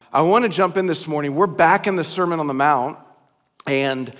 I want to jump in this morning. We're back in the Sermon on the Mount, and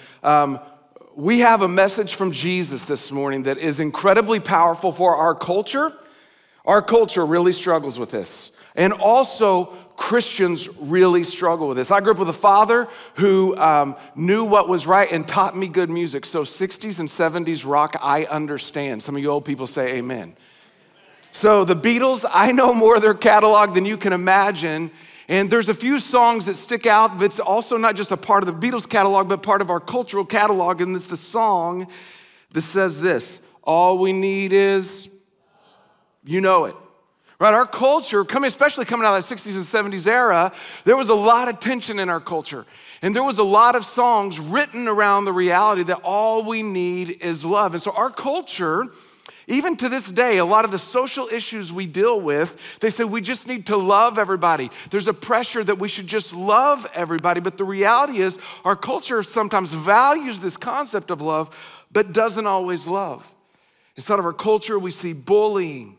we have a message from Jesus this morning that is incredibly powerful for our culture. Our culture really struggles with this, and also Christians really struggle with this. I grew up with a father who knew what was right and taught me good music. So 60s and 70s rock, I understand. Some of you old people say amen. So the Beatles, I know more of their catalog than you can imagine. And there's a few songs that stick out, but it's also not just a part of the Beatles catalog, but part of our cultural catalog. And it's the song that says this: all we need is, you know it. Right, our culture, especially coming out of the 60s and 70s era, there was a lot of tension in our culture. And there was a lot of songs written around the reality that all we need is love. And so our culture, even to this day, a lot of the social issues we deal with, they say we just need to love everybody. There's a pressure that we should just love everybody. But the reality is our culture sometimes values this concept of love, but doesn't always love. Inside of our culture, we see bullying.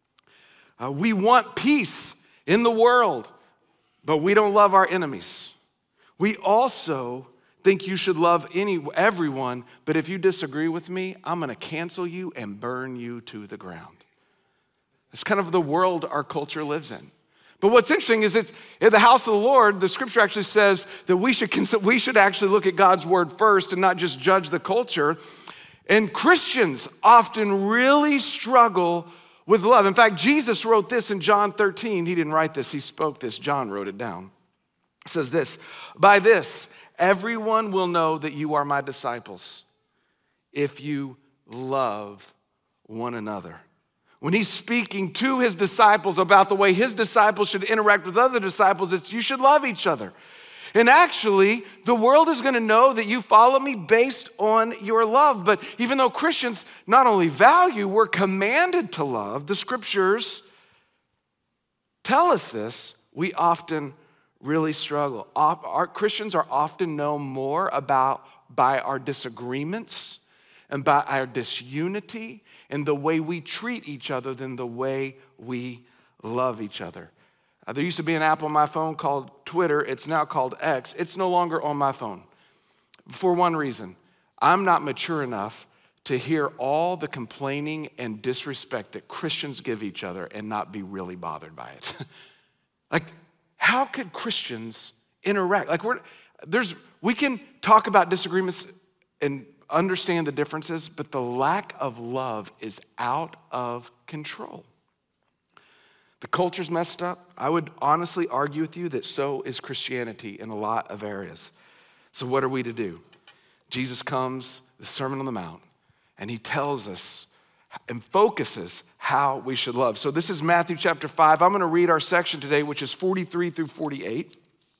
We want peace in the world, but we don't love our enemies. We also think you should love everyone, but if you disagree with me, I'm gonna cancel you and burn you to the ground. It's kind of the world our culture lives in. But what's interesting is it's in the house of the Lord, the scripture actually says that we should actually look at God's word first and not just judge the culture. And Christians often really struggle with love. In fact, Jesus wrote this in John 13. He didn't write this, he spoke this. John wrote it down. It says this: by this, everyone will know that you are my disciples if you love one another. When he's speaking to his disciples about the way his disciples should interact with other disciples, it's you should love each other. And actually, the world is gonna know that you follow me based on your love. But even though Christians not only value, we're commanded to love, the scriptures tell us this, we often really struggle. Our Christians are often known more by our disagreements and by our disunity and the way we treat each other than the way we love each other. There used to be an app on my phone called Twitter. It's now called X. It's no longer on my phone for one reason. I'm not mature enough to hear all the complaining and disrespect that Christians give each other and not be really bothered by it. Like, how could Christians interact? Like, we can talk about disagreements and understand the differences, but the lack of love is out of control. The culture's messed up. I would honestly argue with you that so is Christianity in a lot of areas. So what are we to do? Jesus comes, the Sermon on the Mount, and he tells us and focuses how we should love. So this is Matthew chapter 5. I'm gonna read our section today, which is 43 through 48.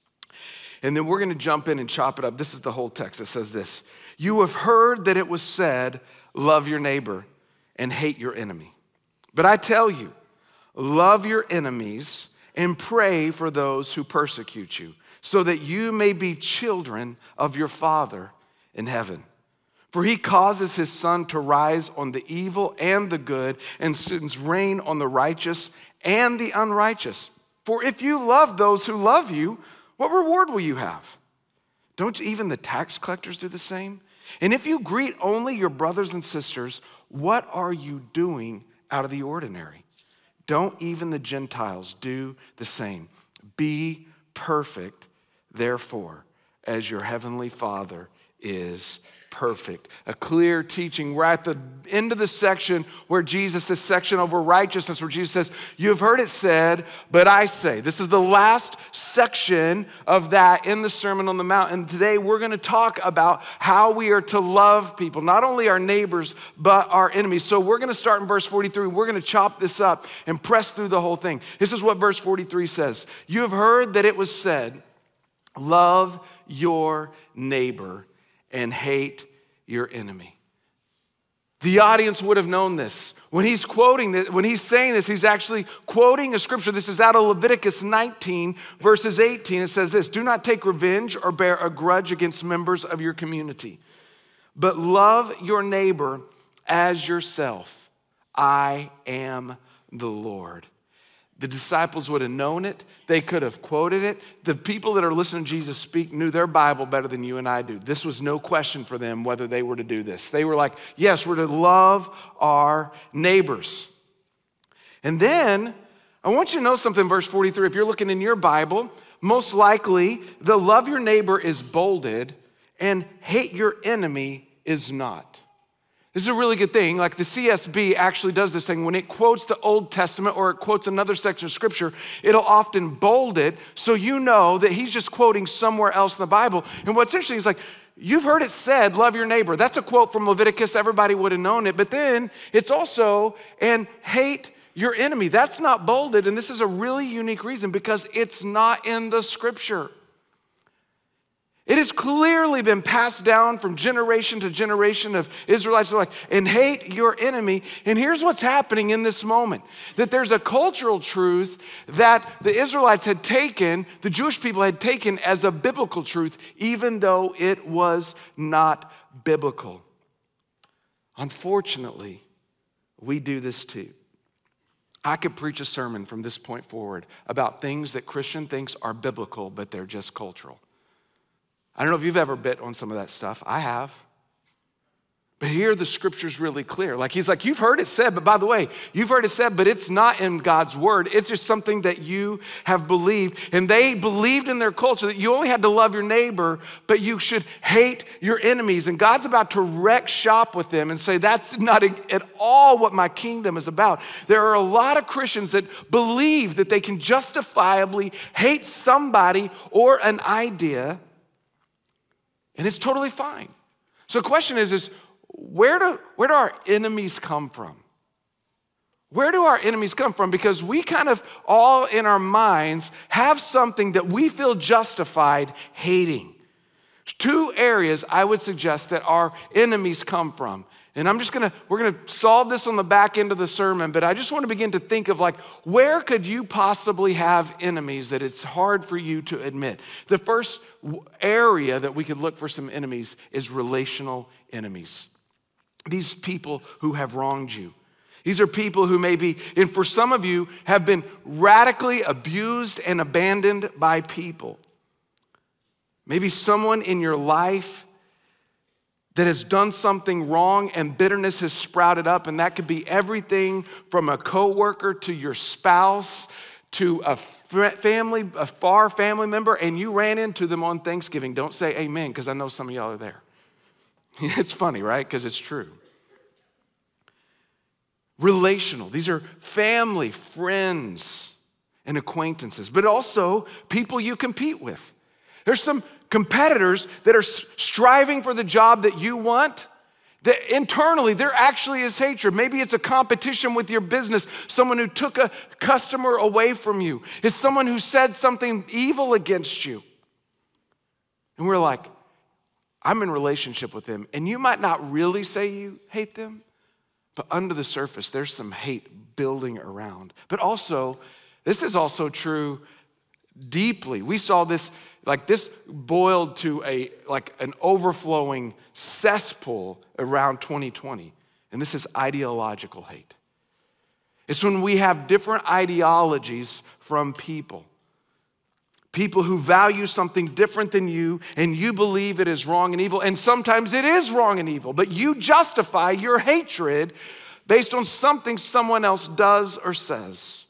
And then we're gonna jump in and chop it up. This is the whole text. It says this: you have heard that it was said, love your neighbor and hate your enemy. But I tell you, love your enemies and pray for those who persecute you, so that you may be children of your Father in heaven. For he causes his sun to rise on the evil and the good, and sends rain on the righteous and the unrighteous. For if you love those who love you, what reward will you have? Don't even the tax collectors do the same? And if you greet only your brothers and sisters, what are you doing out of the ordinary? Don't even the Gentiles do the same? Be perfect, therefore, as your heavenly Father is perfect. A clear teaching. We're at the end of the section where this section over righteousness, where Jesus says, you have heard it said, but I say. This is the last section of that in the Sermon on the Mount. And today we're gonna talk about how we are to love people, not only our neighbors, but our enemies. So we're gonna start in verse 43. We're gonna chop this up and press through the whole thing. This is what verse 43 says. You have heard that it was said, love your neighbor and hate your enemy. The audience would have known this. When he's quoting this, when he's saying this, he's actually quoting a scripture. This is out of Leviticus 19, verses 18. It says this: do not take revenge or bear a grudge against members of your community, but love your neighbor as yourself. I am the Lord. The disciples would have known it. They could have quoted it. The people that are listening to Jesus speak knew their Bible better than you and I do. This was no question for them whether they were to do this. They were like, yes, we're to love our neighbors. And then I want you to know something, verse 43. If you're looking in your Bible, most likely the love your neighbor is bolded and hate your enemy is not. This is a really good thing. Like the CSB actually does this thing. When it quotes the Old Testament or it quotes another section of scripture, it'll often bold it so you know that he's just quoting somewhere else in the Bible. And what's interesting is like, you've heard it said, love your neighbor. That's a quote from Leviticus. Everybody would have known it. But then it's also, and hate your enemy. That's not bolded. And this is a really unique reason because it's not in the scripture. It has clearly been passed down from generation to generation of Israelites. They're like, and hate your enemy. And here's what's happening in this moment. That there's a cultural truth that the Israelites had taken, the Jewish people had taken as a biblical truth, even though it was not biblical. Unfortunately, we do this too. I could preach a sermon from this point forward about things that Christian thinks are biblical, but they're just cultural. I don't know if you've ever bit on some of that stuff. I have. But here the scripture's really clear. Like he's like, you've heard it said, but by the way, you've heard it said, but it's not in God's word. It's just something that you have believed. And they believed in their culture that you only had to love your neighbor, but you should hate your enemies. And God's about to wreck shop with them and say, that's not at all what my kingdom is about. There are a lot of Christians that believe that they can justifiably hate somebody or an idea, and it's totally fine. So the question is where do our enemies come from? Where do our enemies come from? Because we kind of all in our minds have something that we feel justified hating. Two areas I would suggest that our enemies come from. And we're gonna solve this on the back end of the sermon, but I just want to begin to think of like, where could you possibly have enemies that it's hard for you to admit? The first area that we could look for some enemies is relational enemies. These people who have wronged you. These are people who maybe, and for some of you, have been radically abused and abandoned by people. Maybe someone in your life that has done something wrong and bitterness has sprouted up, and that could be everything from a coworker to your spouse to a far family member, and you ran into them on Thanksgiving. Don't say amen, because I know some of y'all are there. It's funny, right? Because it's true. Relational. These are family, friends, and acquaintances, but also people you compete with. There's some competitors that are striving for the job that you want, that internally there actually is hatred. Maybe it's a competition with your business, someone who took a customer away from you. It's someone who said something evil against you. And we're like, I'm in relationship with them. And you might not really say you hate them, but under the surface, there's some hate building around. But also, this is also true deeply. We saw this, like this boiled to an overflowing cesspool around 2020. And this is ideological hate. It's when we have different ideologies from people. People who value something different than you, and you believe it is wrong and evil. And sometimes it is wrong and evil, but you justify your hatred based on something someone else does or says.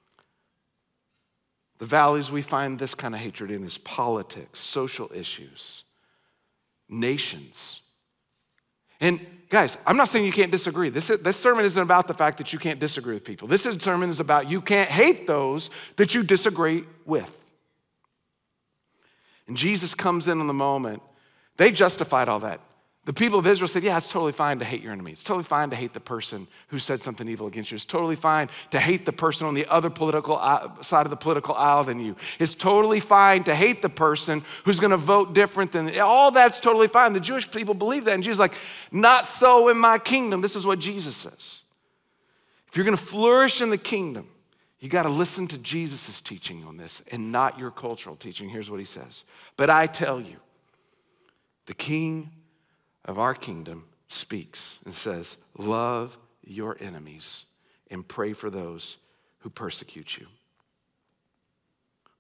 The valleys we find this kind of hatred in is politics, social issues, nations. And guys, I'm not saying you can't disagree. This sermon isn't about the fact that you can't disagree with people. This sermon is about you can't hate those that you disagree with. And Jesus comes in on the moment. They justified all that. The people of Israel said, yeah, it's totally fine to hate your enemy. It's totally fine to hate the person who said something evil against you. It's totally fine to hate the person on the other political side of the political aisle than you. It's totally fine to hate the person who's going to vote different than, all that's totally fine. The Jewish people believe that. And Jesus is like, not so in my kingdom. This is what Jesus says. If you're going to flourish in the kingdom, you got to listen to Jesus' teaching on this and not your cultural teaching. Here's what he says. But I tell you, the king of our kingdom speaks and says, love your enemies and pray for those who persecute you.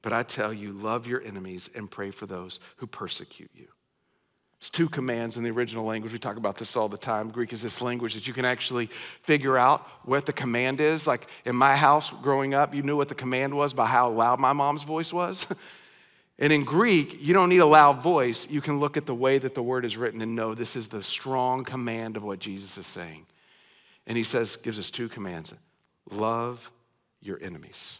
But I tell you, love your enemies and pray for those who persecute you. It's 2 commands in the original language. We talk about this all the time. Greek is this language that you can actually figure out what the command is. Like in my house growing up, you knew what the command was by how loud my mom's voice was. And in Greek, you don't need a loud voice. You can look at the way that the word is written and know this is the strong command of what Jesus is saying. And he gives us 2 commands. Love your enemies.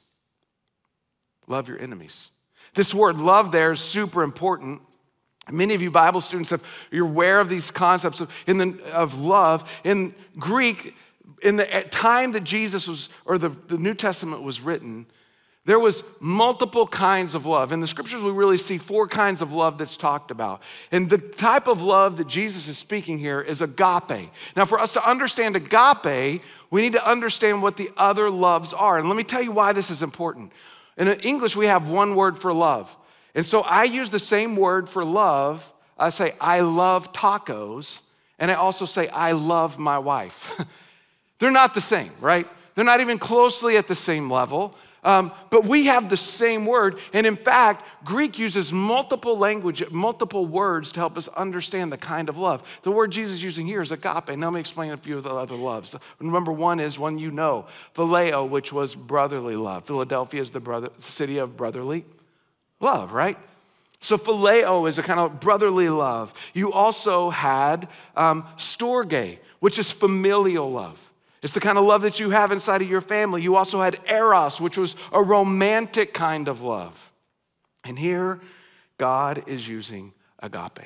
Love your enemies. This word love there is super important. Many of you Bible students, you're aware of these concepts of love. In Greek, in the time that Jesus was, or the New Testament was written, there was multiple kinds of love. In the scriptures, we really see 4 kinds of love that's talked about. And the type of love that Jesus is speaking here is agape. Now, for us to understand agape, we need to understand what the other loves are. And let me tell you why this is important. In English, we have one word for love. And so I use the same word for love. I say, I love tacos. And I also say, I love my wife. They're not the same, right? They're not even closely at the same level. But we have the same word. And in fact, Greek uses multiple words to help us understand the kind of love. The word Jesus is using here is agape. Now let me explain a few of the other loves. Number 1 is one you know, phileo, which was brotherly love. Philadelphia is the city of brotherly love, right? So phileo is a kind of brotherly love. You also had storge, which is familial love. It's the kind of love that you have inside of your family. You also had eros, which was a romantic kind of love. And here, God is using agape.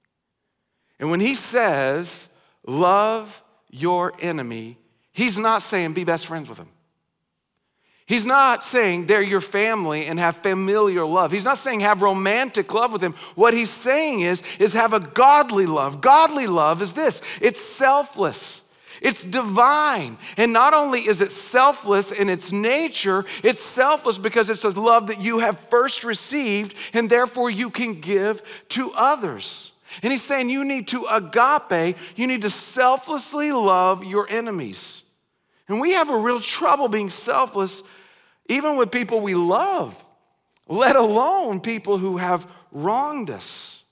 And when he says, love your enemy, he's not saying be best friends with them. He's not saying they're your family and have familial love. He's not saying have romantic love with them. What he's saying is have a godly love. Godly love is this. It's selfless. It's divine. And not only is it selfless in its nature, it's selfless because it's a love that you have first received and therefore you can give to others. And he's saying you need to agape, you need to selflessly love your enemies. And we have a real trouble being selfless even with people we love, let alone people who have wronged us.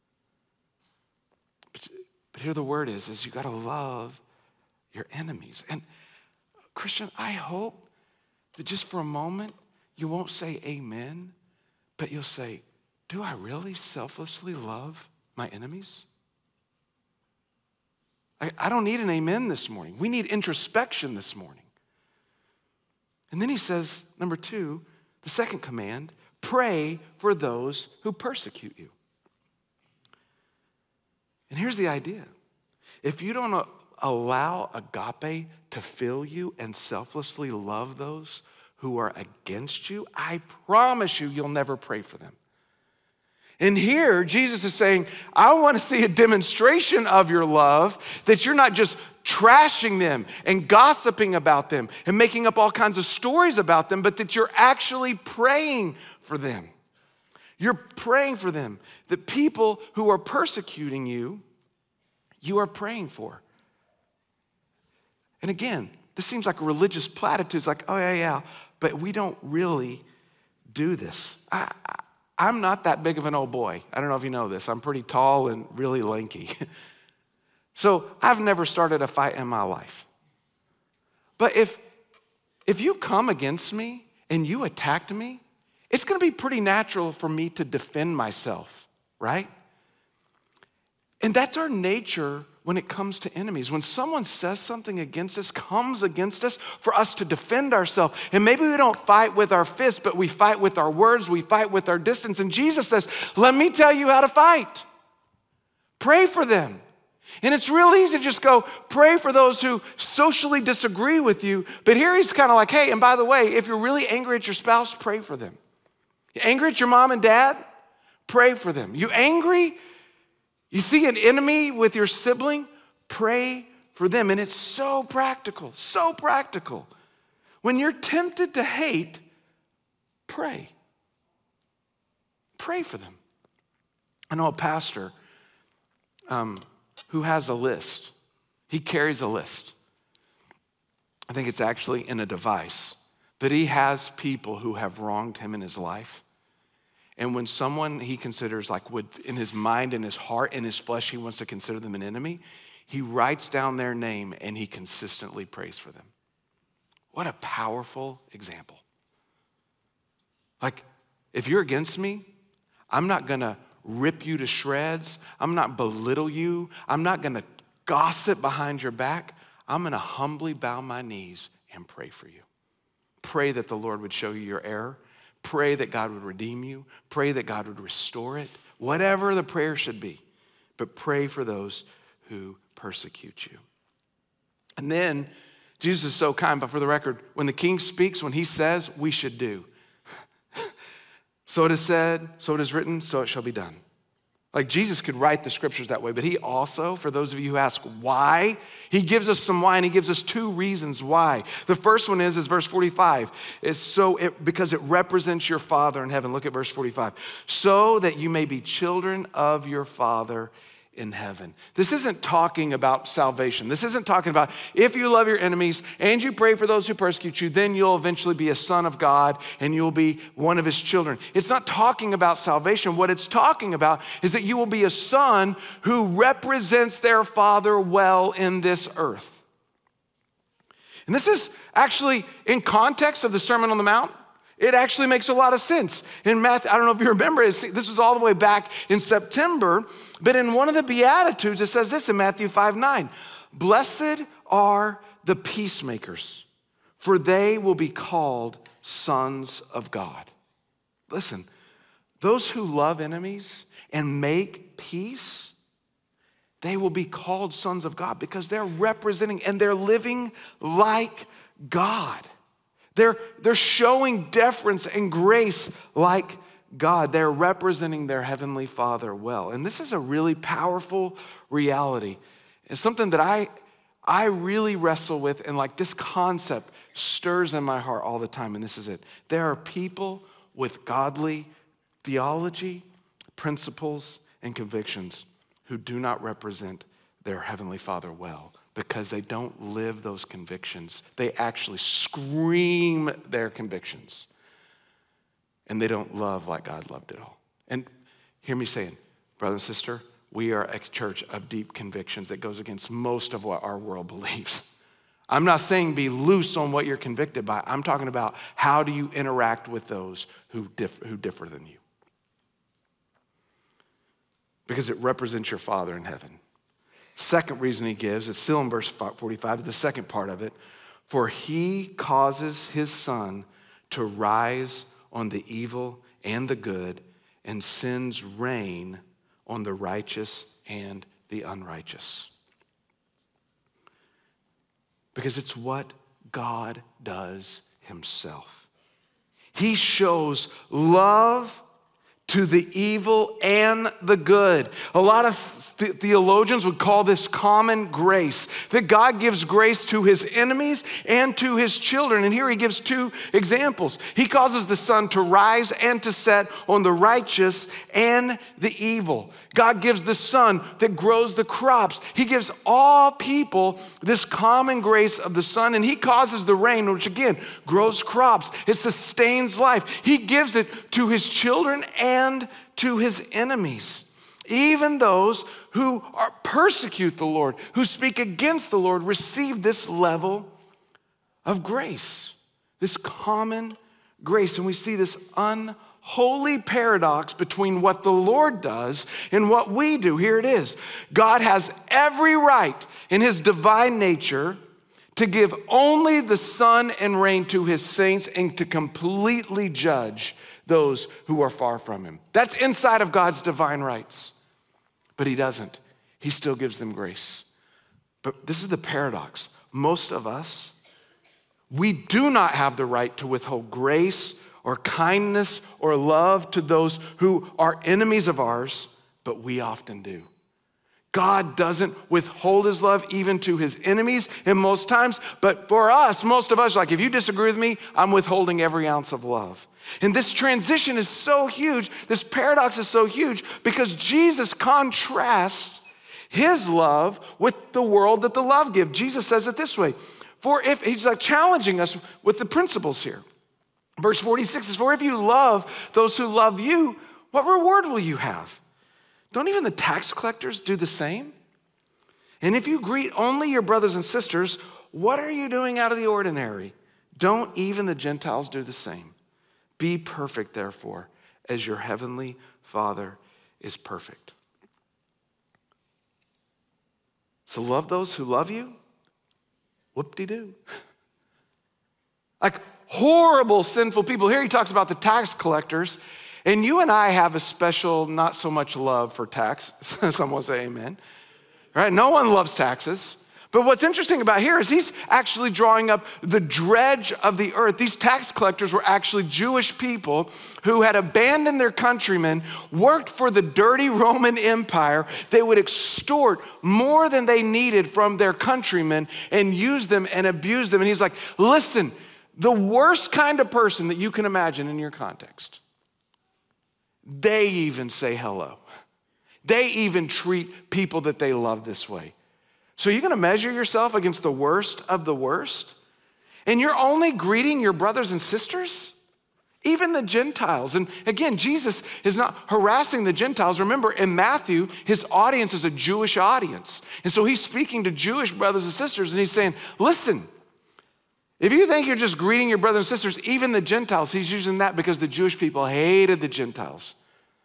But here the word is you got to love your enemies. And Christian, I hope that just for a moment, you won't say amen, but you'll say, do I really selflessly love my enemies? I don't need an amen this morning. We need introspection this morning. And then he says, number 2, the second command, pray for those who persecute you. And here's the idea. If you don't allow agape to fill you and selflessly love those who are against you, I promise you'll never pray for them. And here, Jesus is saying, I want to see a demonstration of your love, that you're not just trashing them and gossiping about them and making up all kinds of stories about them, but that you're actually praying for them. You're praying for them. The people who are persecuting you, you are praying for. And again, this seems like a religious platitude. It's like, oh yeah, but we don't really do this. I'm not that big of an old boy. I don't know if you know this. I'm pretty tall and really lanky. So I've never started a fight in my life. But if you come against me and you attacked me, it's going to be pretty natural for me to defend myself, right? And that's our nature when it comes to enemies. When someone says something against us, comes against us, for us to defend ourselves. And maybe we don't fight with our fists, but we fight with our words, we fight with our distance. And Jesus says, let me tell you how to fight. Pray for them. And it's real easy to just go pray for those who socially disagree with you. But here he's kind of like, hey, and by the way, if you're really angry at your spouse, pray for them. You angry at your mom and dad? Pray for them. You angry? You see an enemy with your sibling? Pray for them. And it's so practical, so practical. When you're tempted to hate, pray. Pray for them. I know a pastor who has a list. He carries a list. I think it's actually in a device. But he has people who have wronged him in his life. And when someone he considers in his mind and his heart and his flesh, he wants to consider them an enemy, he writes down their name and he consistently prays for them. What a powerful example. If you're against me, I'm not gonna rip you to shreds. I'm not belittle you. I'm not gonna gossip behind your back. I'm gonna humbly bow my knees and pray for you. Pray that the Lord would show you your error. Pray that God would redeem you. Pray that God would restore it. Whatever the prayer should be. But pray for those who persecute you. And then, Jesus is so kind, but for the record, when the king speaks, when he says, we should do. So it is said, so it is written, so it shall be done. Jesus could write the scriptures that way, but he also, for those of you who ask why, he gives us some why, and he gives us two reasons why. The first one is verse 45. Because it represents your Father in heaven. Look at verse 45. So that you may be children of your Father in heaven. This isn't talking about salvation. This isn't talking about if you love your enemies and you pray for those who persecute you, then you'll eventually be a son of God and you'll be one of his children. It's not talking about salvation. What it's talking about is that you will be a son who represents their father well in this earth. And this is actually in context of the Sermon on the Mount. It actually makes a lot of sense. In Matthew, I don't know if you remember, this is all the way back in September, but in one of the Beatitudes, it says this in Matthew 5:9, blessed are the peacemakers, for they will be called sons of God. Listen, those who love enemies and make peace, they will be called sons of God because they're representing and they're living like God. They're showing deference and grace like God. They're representing their heavenly Father well. And this is a really powerful reality. It's something that I really wrestle with, and this concept stirs in my heart all the time, and this is it. There are people with godly theology, principles, and convictions who do not represent their heavenly Father well, because they don't live those convictions. They actually scream their convictions. And they don't love like God loved it all. And hear me saying, brother and sister, we are a church of deep convictions that goes against most of what our world believes. I'm not saying be loose on what you're convicted by. I'm talking about how do you interact with those who differ than you. Because it represents your Father in heaven. Second reason he gives, it's still in verse 45, the second part of it. For he causes his sun to rise on the evil and the good and sends rain on the righteous and the unrighteous. Because it's what God does himself. He shows love to the evil and the good. A lot of theologians would call this common grace, that God gives grace to his enemies and to his children. And here he gives two examples. He causes the sun to rise and to set on the righteous and the evil. God gives the sun that grows the crops. He gives all people this common grace of the sun, and he causes the rain, which again grows crops. It sustains life. He gives it to his children and to his enemies. Even those who persecute the Lord, who speak against the Lord, receive this level of grace, this common grace. And we see this unholy paradox between what the Lord does and what we do. Here it is. God has every right in his divine nature to give only the sun and rain to his saints and to completely judge those who are far from him. That's inside of God's divine rights. But he doesn't. He still gives them grace. But this is the paradox. Most of us, we do not have the right to withhold grace or kindness or love to those who are enemies of ours, but we often do. God doesn't withhold his love even to his enemies in most times, but for us, most of us, if you disagree with me, I'm withholding every ounce of love. And this transition is so huge, this paradox is so huge, because Jesus contrasts his love with the world that the love gives. Jesus says it this way, for if he's challenging us with the principles here. Verse 46 is, for if you love those who love you, what reward will you have? Don't even the tax collectors do the same? And if you greet only your brothers and sisters, what are you doing out of the ordinary? Don't even the Gentiles do the same? Be perfect, therefore, as your heavenly Father is perfect. So love those who love you? Whoop-de-doo. Like horrible, sinful people. Here he talks about the tax collectors. And you and I have a special, not so much love for tax. Someone say amen. Right? No one loves taxes. But what's interesting about here is he's actually drawing up the dredge of the earth. These tax collectors were actually Jewish people who had abandoned their countrymen, worked for the dirty Roman Empire. They would extort more than they needed from their countrymen and use them and abuse them. And he's like, listen, the worst kind of person that you can imagine in your context, they even say hello. They even treat people that they love this way. So you're gonna measure yourself against the worst of the worst? And you're only greeting your brothers and sisters? Even the Gentiles. And again, Jesus is not harassing the Gentiles. Remember, in Matthew, his audience is a Jewish audience. And so he's speaking to Jewish brothers and sisters, and he's saying, listen, if you think you're just greeting your brothers and sisters, even the Gentiles, he's using that because the Jewish people hated the Gentiles.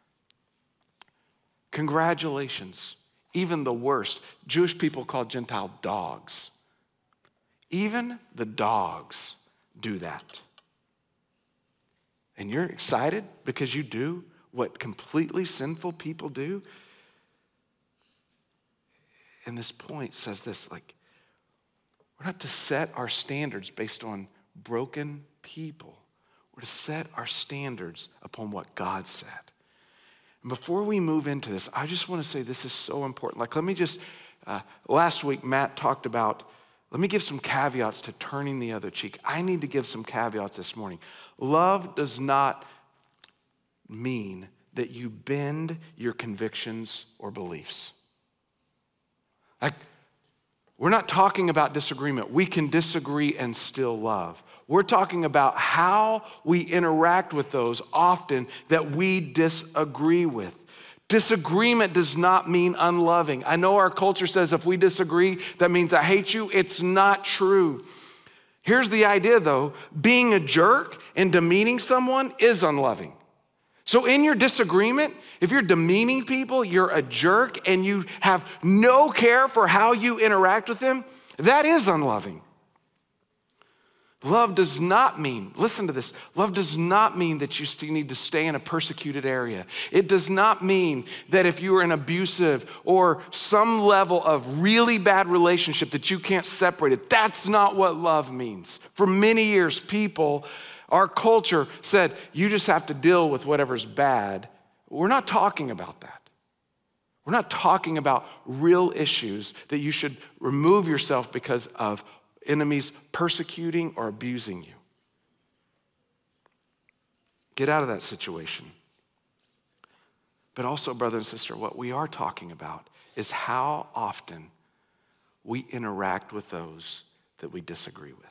Congratulations. Even the worst. Jewish people call Gentile dogs. Even the dogs do that. And you're excited because you do what completely sinful people do? And this point says this, like, we're not to set our standards based on broken people. We're to set our standards upon what God said. And before we move into this, I just want to say this is so important. Like, let me just, last week, Matt talked about, let me give some caveats to turning the other cheek. I need to give some caveats this morning. Love does not mean that you bend your convictions or beliefs. Like, we're not talking about disagreement. We can disagree and still love. We're talking about how we interact with those often that we disagree with. Disagreement does not mean unloving. I know our culture says if we disagree, that means I hate you. It's not true. Here's the idea though, being a jerk and demeaning someone is unloving. So in your disagreement, if you're demeaning people, you're a jerk and you have no care for how you interact with them, that is unloving. Love does not mean, listen to this, love does not mean that you still need to stay in a persecuted area. It does not mean that if you are in abusive or some level of really bad relationship that you can't separate it. That's not what love means. For many years, our culture said, you just have to deal with whatever's bad. We're not talking about that. We're not talking about real issues that you should remove yourself because of enemies persecuting or abusing you. Get out of that situation. But also, brother and sister, what we are talking about is how often we interact with those that we disagree with.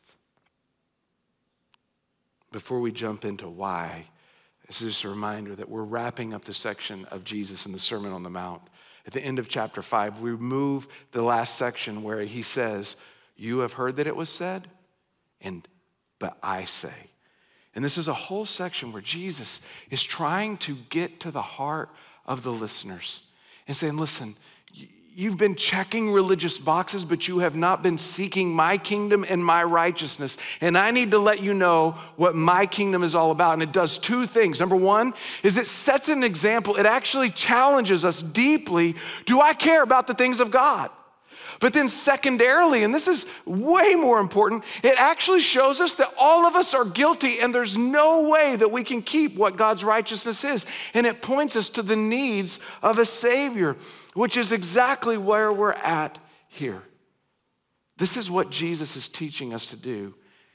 Before we jump into why, this is just a reminder that we're wrapping up the section of Jesus in the Sermon on the Mount. At the end of chapter 5, we move the last section where he says, you have heard that it was said, but I say. And this is a whole section where Jesus is trying to get to the heart of the listeners and saying, listen, you've been checking religious boxes, but you have not been seeking my kingdom and my righteousness. And I need to let you know what my kingdom is all about. And it does two things. Number one is it sets an example. It actually challenges us deeply. Do I care about the things of God? But then secondarily, and this is way more important, it actually shows us that all of us are guilty and there's no way that we can keep what God's righteousness is. And it points us to the needs of a Savior, which is exactly where we're at here. This is what Jesus is teaching us to do.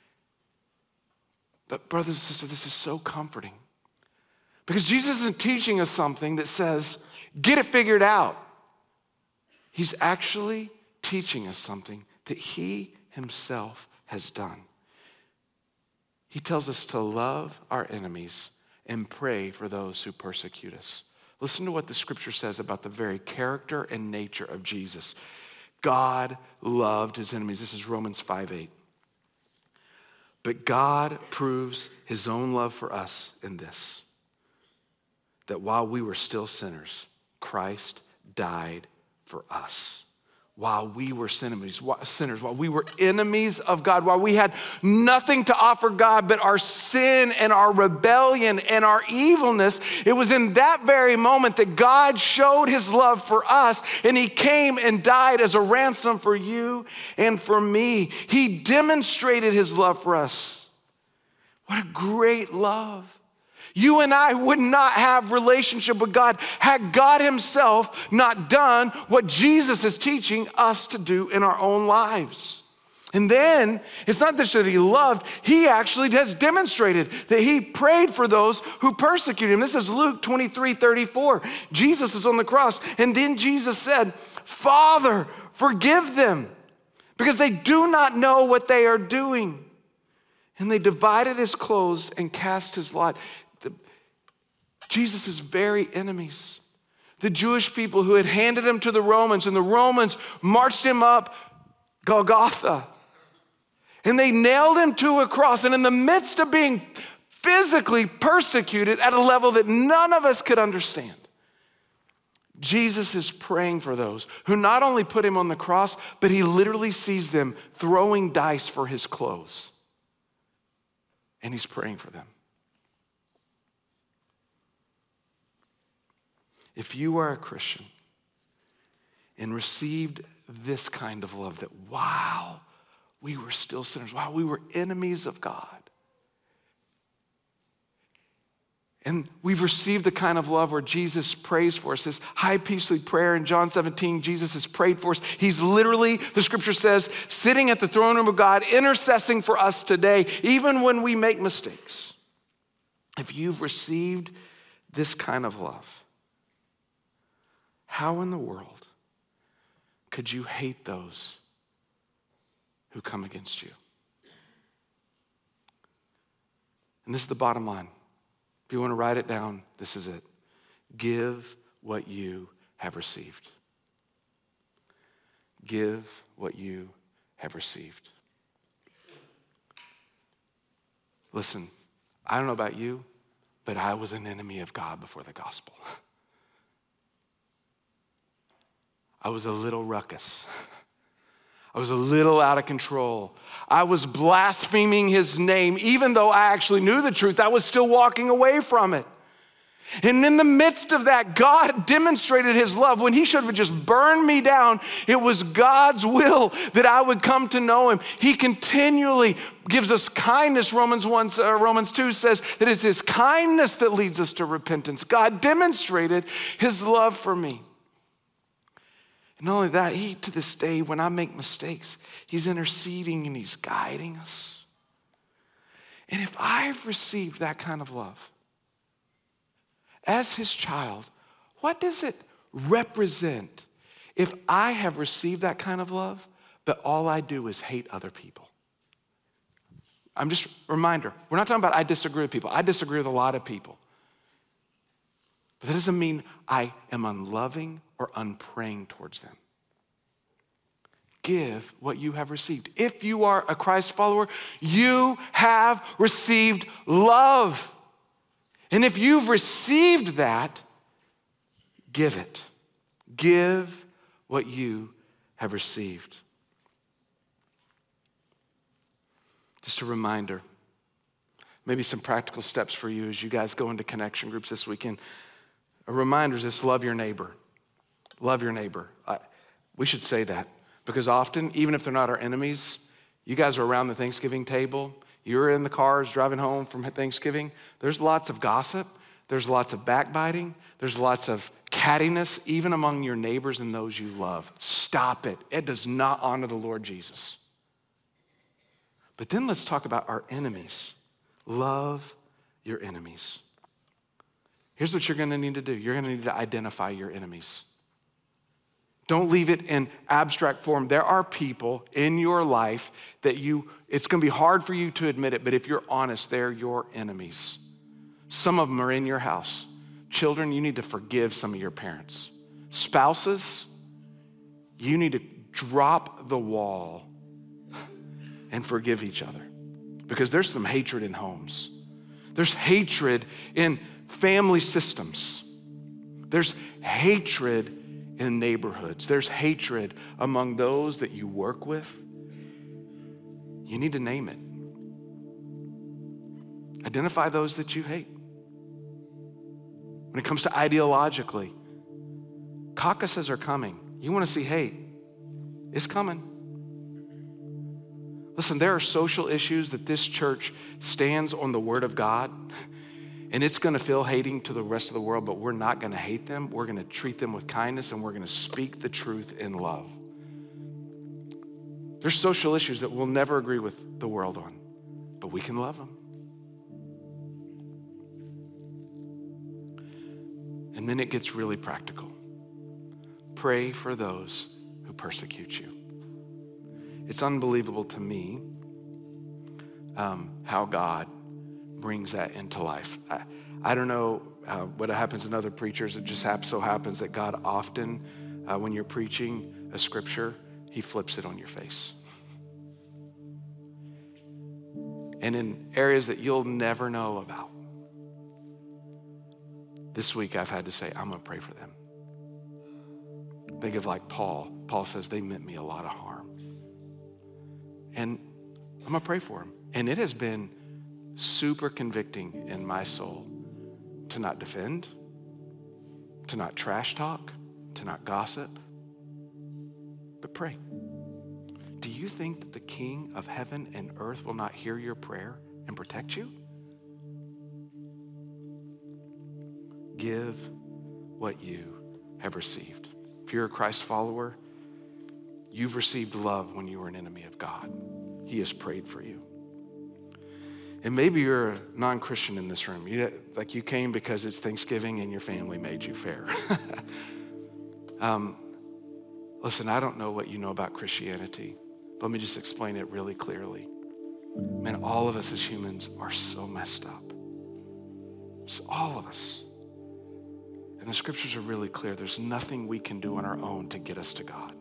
But brothers and sisters, this is so comforting. Because Jesus isn't teaching us something that says, get it figured out. He's actually teaching us something that he himself has done. He tells us to love our enemies and pray for those who persecute us. Listen to what the scripture says about the very character and nature of Jesus. God loved his enemies. This is Romans 5:8. But God proves his own love for us in this, that while we were still sinners, Christ died for us. While we were sinners, while we were enemies of God, while we had nothing to offer God but our sin and our rebellion and our evilness, it was in that very moment that God showed his love for us, and he came and died as a ransom for you and for me. He demonstrated his love for us. What a great love. You and I would not have relationship with God had God himself not done what Jesus is teaching us to do in our own lives. And then, it's not just that he loved, he actually has demonstrated that he prayed for those who persecuted him. This is Luke 23:34. Jesus is on the cross, and then Jesus said, "Father, forgive them, because they do not know what they are doing." And they divided his clothes and cast his lot. Jesus' very enemies, the Jewish people who had handed him to the Romans, and the Romans marched him up Golgotha. And they nailed him to a cross. And in the midst of being physically persecuted at a level that none of us could understand, Jesus is praying for those who not only put him on the cross, but he literally sees them throwing dice for his clothes. And he's praying for them. If you are a Christian and received this kind of love, that while we were still sinners, while we were enemies of God, and we've received the kind of love where Jesus prays for us, this high priestly prayer in John 17, Jesus has prayed for us. He's literally, the scripture says, sitting at the throne room of God, intercessing for us today, even when we make mistakes. If you've received this kind of love, how in the world could you hate those who come against you? And this is the bottom line. If you want to write it down, this is it. Give what you have received. Give what you have received. Listen, I don't know about you, but I was an enemy of God before the gospel. I was a little ruckus. I was a little out of control. I was blaspheming his name. Even though I actually knew the truth, I was still walking away from it. And in the midst of that, God demonstrated his love. When he should have just burned me down, it was God's will that I would come to know him. He continually gives us kindness. Romans 2 says that it's his kindness that leads us to repentance. God demonstrated his love for me. And not only that, he, to this day, when I make mistakes, he's interceding and he's guiding us. And if I've received that kind of love, as his child, what does it represent if I have received that kind of love, but all I do is hate other people? I'm just, reminder, we're not talking about I disagree with people. I disagree with a lot of people. But that doesn't mean I am unloving or unpraying towards them. Give what you have received. If you are a Christ follower, you have received love. And if you've received that, give it. Give what you have received. Just a reminder, maybe some practical steps for you as you guys go into connection groups this weekend. A reminder is this: love your neighbor. Love your neighbor. We should say that because often, even if they're not our enemies, you guys are around the Thanksgiving table, you're in the cars driving home from Thanksgiving, there's lots of gossip, there's lots of backbiting, there's lots of cattiness, even among your neighbors and those you love. Stop it. It does not honor the Lord Jesus. But then let's talk about our enemies. Love your enemies. Here's what you're gonna need to do. You're gonna need to identify your enemies. Don't leave it in abstract form. There are people in your life that it's gonna be hard for you to admit it, but if you're honest, they're your enemies. Some of them are in your house. Children, you need to forgive some of your parents. Spouses, you need to drop the wall and forgive each other, because there's some hatred in homes. There's hatred in family systems. There's hatred in neighborhoods. There's hatred among those that you work with. You need to name it. Identify those that you hate. When it comes to ideologically, caucuses are coming. You want to see hate? It's coming. Listen, there are social issues that this church stands on the Word of God, and it's going to feel hating to the rest of the world, but we're not going to hate them. We're going to treat them with kindness, and we're going to speak the truth in love. There's social issues that we'll never agree with the world on, but we can love them. And then it gets really practical. Pray for those who persecute you. It's unbelievable to me how God brings that into life. I don't know what happens in other preachers. It just so happens that God often, when you're preaching a scripture, he flips it on your face. And in areas that you'll never know about. This week I've had to say, I'm gonna pray for them. Think of like Paul. Paul says, they meant me a lot of harm. And I'm gonna pray for them. And it has been super convicting in my soul to not defend, to not trash talk, to not gossip, but pray. Do you think that the King of heaven and earth will not hear your prayer and protect you? Give what you have received. If you're a Christ follower, you've received love when you were an enemy of God. He has prayed for you. And maybe you're a non-Christian in this room. You came because it's Thanksgiving and your family made you fair. Listen, I don't know what you know about Christianity, but let me just explain it really clearly. Man, all of us as humans are so messed up. Just all of us. And the scriptures are really clear. There's nothing we can do on our own to get us to God.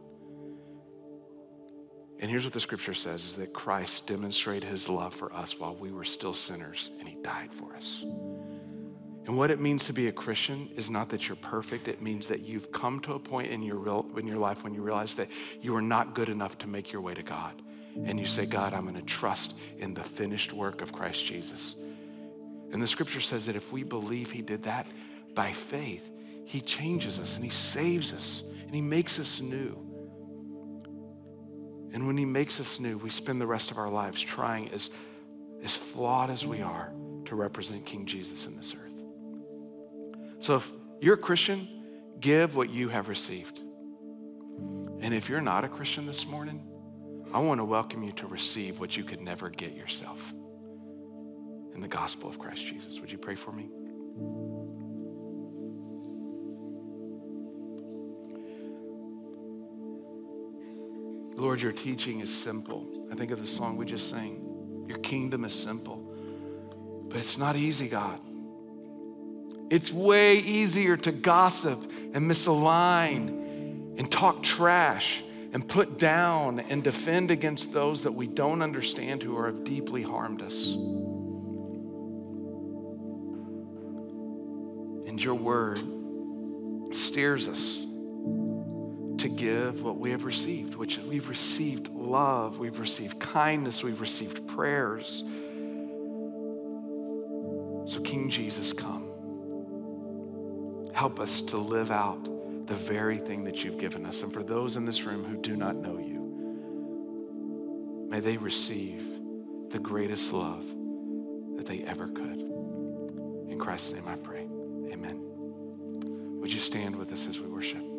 And here's what the scripture says, is that Christ demonstrated his love for us while we were still sinners, and he died for us. And what it means to be a Christian is not that you're perfect. It means that you've come to a point in your life when you realize that you are not good enough to make your way to God. And you say, God, I'm gonna trust in the finished work of Christ Jesus. And the scripture says that if we believe he did that by faith, he changes us and he saves us and he makes us new. And when he makes us new, we spend the rest of our lives trying, as flawed as we are, to represent King Jesus in this earth. So if you're a Christian, give what you have received. And if you're not a Christian this morning, I want to welcome you to receive what you could never get yourself in the gospel of Christ Jesus. Would you pray for me? Lord, your teaching is simple. I think of the song we just sang. Your kingdom is simple, but it's not easy, God. It's way easier to gossip and misalign and talk trash and put down and defend against those that we don't understand who have deeply harmed us. And your word steers us to give what we have received, which we've received love, we've received kindness, we've received prayers. So King Jesus, come. Help us to live out the very thing that you've given us. And for those in this room who do not know you, may they receive the greatest love that they ever could. In Christ's name I pray, amen. Would you stand with us as we worship?